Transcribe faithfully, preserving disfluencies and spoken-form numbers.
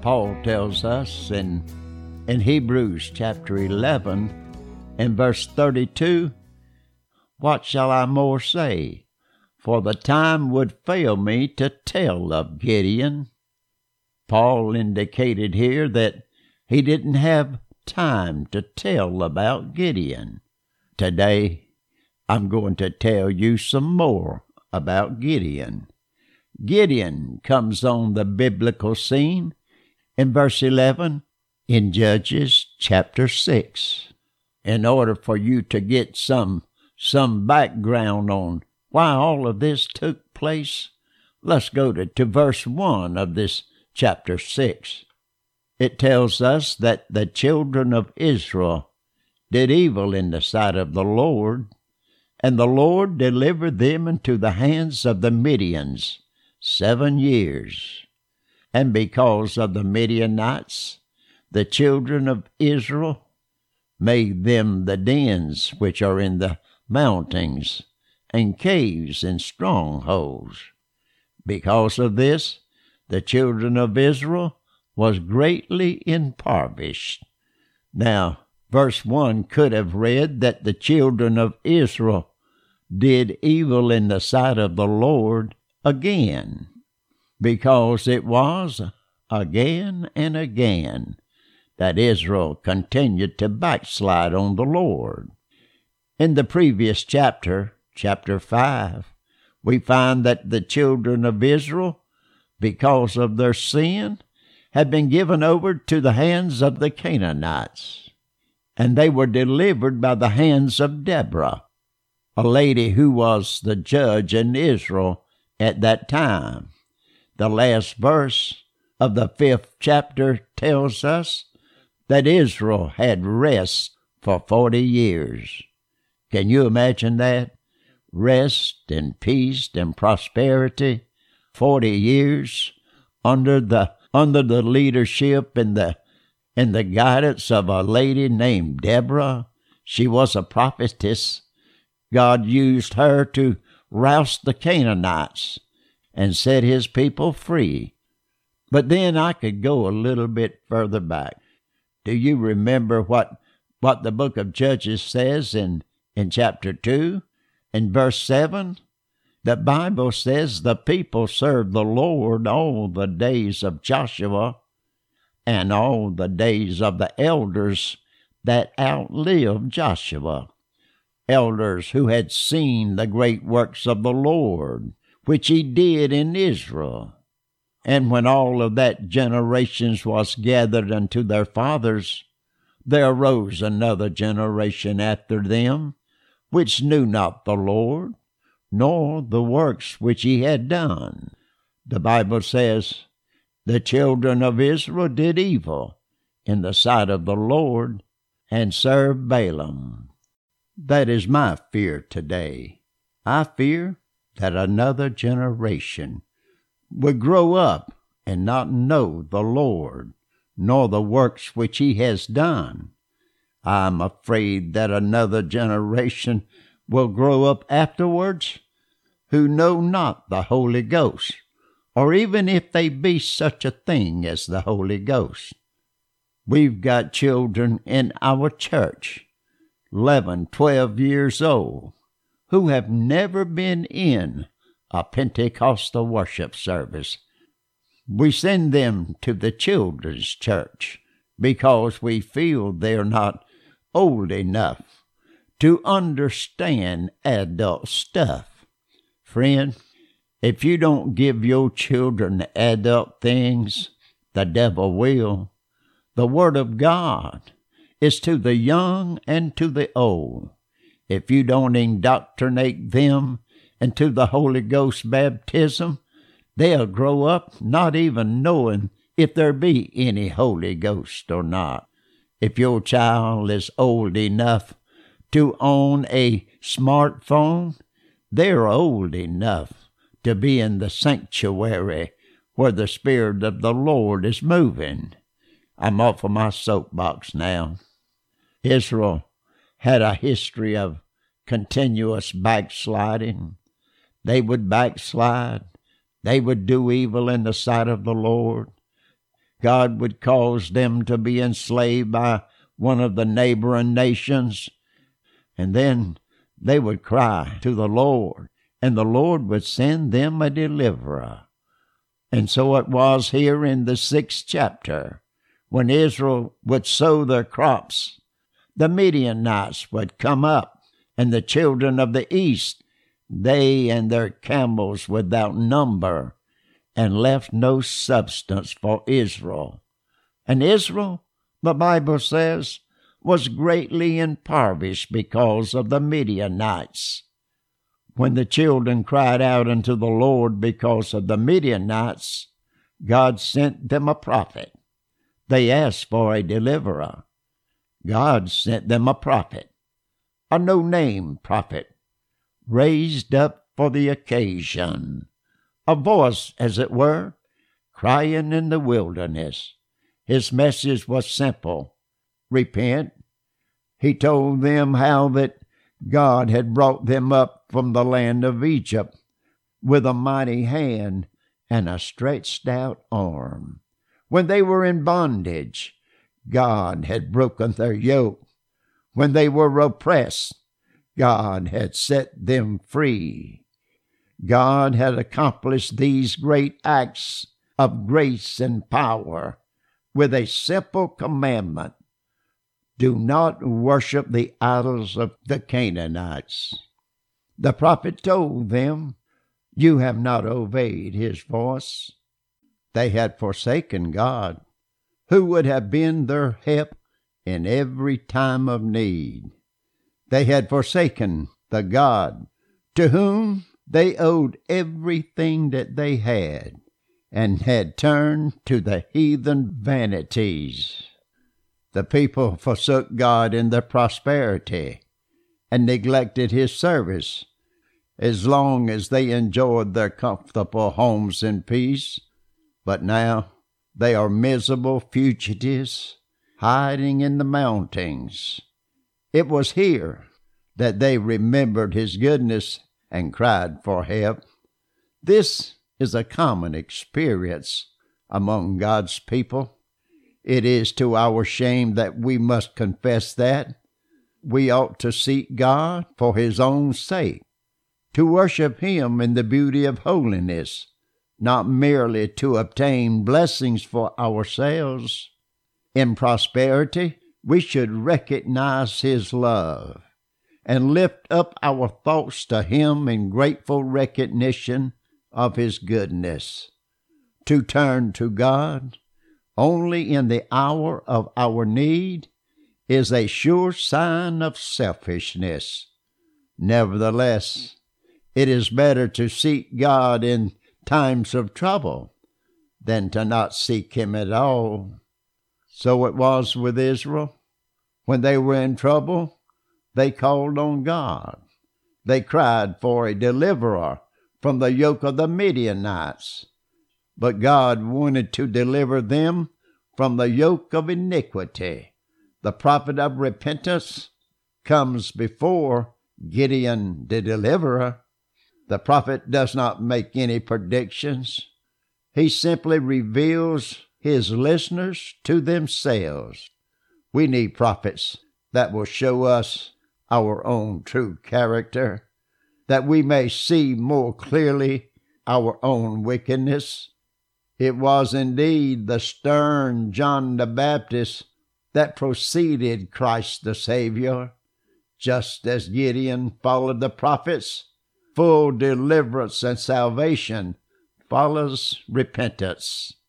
Paul tells us in, in Hebrews chapter eleven and verse thirty-two, "What shall I more say? For the time would fail me to tell of Gideon." Paul indicated here that he didn't have time to tell about Gideon. Today, I'm going to tell you some more about Gideon. Gideon comes on the biblical scene in verse eleven in Judges chapter six. In order for you to get some, some background on why all of this took place, let's go to, to verse one of this chapter six. It tells us that the children of Israel did evil in the sight of the Lord, and the Lord delivered them into the hands of the Midians seven years. And because of the Midianites, the children of Israel made them the dens which are in the mountains, and caves and strongholds. Because of this, the children of Israel was greatly impoverished. Now, verse one could have read that the children of Israel did evil in the sight of the Lord again, because it was again and again that Israel continued to backslide on the Lord. In the previous chapter, chapter five, we find that the children of Israel, because of their sin, had been given over to the hands of the Canaanites, and they were delivered by the hands of Deborah, a lady who was the judge in Israel at that time. The last verse of the fifth chapter tells us that Israel had rest for forty years. Can you imagine that? Rest and peace and prosperity, forty years under the under the leadership and the and the guidance of a lady named Deborah. She was a prophetess. God used her to roust the Canaanites and set his people free. But then I could go a little bit further back. Do you remember what, what the book of Judges says in, in chapter two, in verse seven? The Bible says the people served the Lord all the days of Joshua and all the days of the elders that outlived Joshua. Elders who had seen the great works of the Lord, which he did in Israel. And when all of that generations was gathered unto their fathers, there arose another generation after them, which knew not the Lord, nor the works which he had done. The Bible says, the children of Israel did evil in the sight of the Lord, and served Balaam. That is my fear today. I fear that another generation would grow up and not know the Lord, nor the works which he has done. I am afraid that another generation will grow up afterwards who know not the Holy Ghost, or even if they be such a thing as the Holy Ghost. We've got children in our church, eleven, twelve years old, who have never been in a Pentecostal worship service. We send them to the children's church because we feel they're not old enough to understand adult stuff. Friend, if you don't give your children adult things, the devil will. The Word of God is to the young and to the old. If you don't indoctrinate them into the Holy Ghost baptism, they'll grow up not even knowing if there be any Holy Ghost or not. If your child is old enough to own a smartphone, they're old enough to be in the sanctuary where the Spirit of the Lord is moving. I'm off of my soapbox now. Israel had a history of continuous backsliding. They would backslide. They would do evil in the sight of the Lord. God would cause them to be enslaved by one of the neighboring nations, and then they would cry to the Lord, and the Lord would send them a deliverer. And so it was here in the sixth chapter, when Israel would sow their crops, the Midianites would come up, and the children of the east, they and their camels without number, and left no substance for Israel. And Israel, the Bible says, was greatly impoverished because of the Midianites. When the children cried out unto the Lord because of the Midianites, God sent them a prophet. They asked for a deliverer. God sent them a prophet, a no-name prophet, raised up for the occasion, a voice, as it were, crying in the wilderness. His message was simple: repent. He told them how that God had brought them up from the land of Egypt with a mighty hand and a stretched out arm. When they were in bondage, God had broken their yoke. When they were oppressed, God had set them free. God had accomplished these great acts of grace and power with a simple commandment: do not worship the idols of the Canaanites. The prophet told them, you have not obeyed his voice. They had forsaken God, who would have been their help in every time of need. They had forsaken the God to whom they owed everything that they had, and had turned to the heathen vanities. The people forsook God in their prosperity and neglected his service. As long as they enjoyed their comfortable homes in peace, but now they are miserable fugitives hiding in the mountains. It was here that they remembered his goodness and cried for help. This is a common experience among God's people. It is to our shame that we must confess that. We ought to seek God for his own sake, to worship him in the beauty of holiness, not merely to obtain blessings for ourselves. In prosperity, we should recognize his love and lift up our thoughts to him in grateful recognition of his goodness. To turn to God only in the hour of our need is a sure sign of selfishness. Nevertheless, it is better to seek God in times of trouble than to not seek him at all. So it was with Israel. When they were in trouble, they called on God. They cried for a deliverer from the yoke of the Midianites. But God wanted to deliver them from the yoke of iniquity. The prophet of repentance comes before Gideon the deliverer. The prophet does not make any predictions. He simply reveals his listeners to themselves. We need prophets that will show us our own true character, that we may see more clearly our own wickedness. It was indeed the stern John the Baptist that preceded Christ the Savior. Just as Gideon followed the prophets, full deliverance and salvation follows repentance.